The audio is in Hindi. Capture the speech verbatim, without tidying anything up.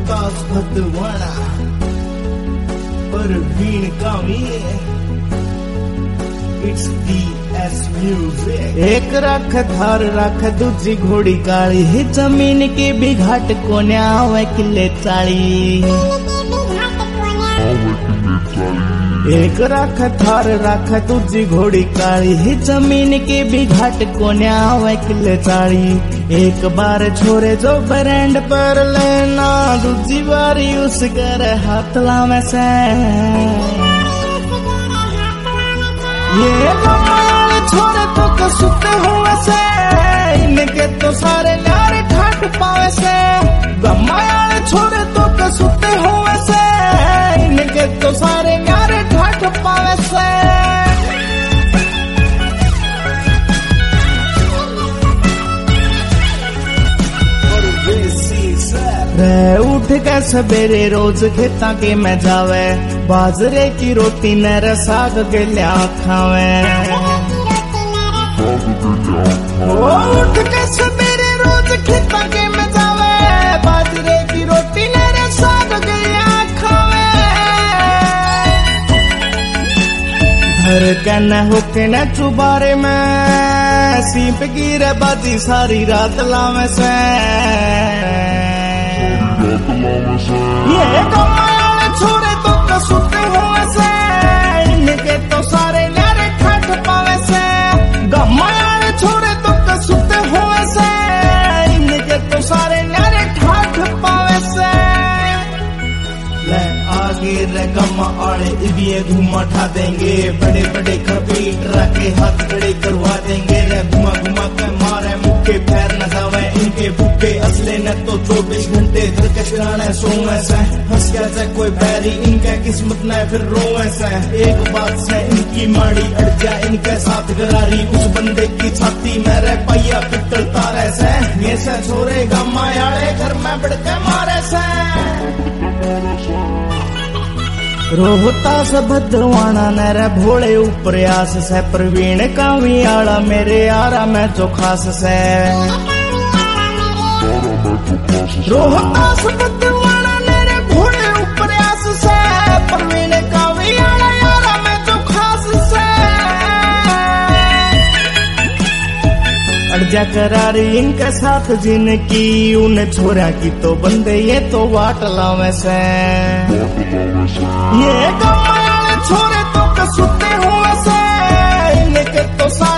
रोहतास भदवाड़ा परवीन कामी इट्स डी एस म्यूजिक। एक रख थार रख दूजी घोड़ी काली ही जमीन की भी घाट कोन्या आवे किले चाली। एक रख थार रख दूजी घोड़ी काली ही जमीन की भी घाट कोन्या आवे किले चाली। एक बार छोरे जो ब्रांड पर लेना दूजी बारी उस कर हाथ लावे से। ये गमाले छोरे तो कसुते हुए से इनके तो सारे न्यारे ठाट पावे से। गमाले छोरे तो कसुते हुए से इनके तो सारे न्यारे ठाट पावे से। रे उठ के सवेरे रोज खेता के में जावे बाजरे की रोटी न साग के लिया खावे। ओ उठ के सवेरे रोज खेता के में जावे बाजरे की रोटी न साग के लिया खावे। घर के न होके न चुबारे में सीप गिरे बाजी सारी रात लावे से। ये गमाले छोरे तो कसुते हुए से इनके तो सारे न्यारे ठाट पावे से। गमाले छोरे तो कसुते हुए से इनके तो सारे न्यारे ठाट पावे से। ले आगे रे गम्मा आड़े इबिये घुमा ठा देंगे बड़े बड़े खपीट रखे हाथ खड़े करवा देंगे। रे घुमा घुमा के मारे मुक्के पैर न जावे इनके बुक्के असले न तो चौबीस घंटे धरकशराने सोवे से। हंस क्या से कोई बैरी इनके किस्मत न फिर रोवे से। एक बात से इनकी माड़ी अड़ जा इनके साथ गरारी उस बंदे की छाती में रे पहिया पिटल तारे से। ये से छोरे गम्मा आड़े घर में बढ़ के मारे से। रोहतास भद्रवाना न रे भोले उपरयास से प्रवीण कावी आला मेरे यारा में जो खास से। रोहतास भद्रवाना न रे भोले उपरयास से प्रवीण कावी आला यारा में जो खास से। अड़जा करारी इनके साथ जिनकी उन छोरा की तो बंदे ये तो वाट लावे से। ये गमाले छोरे तो कसुते हुए से इनके तो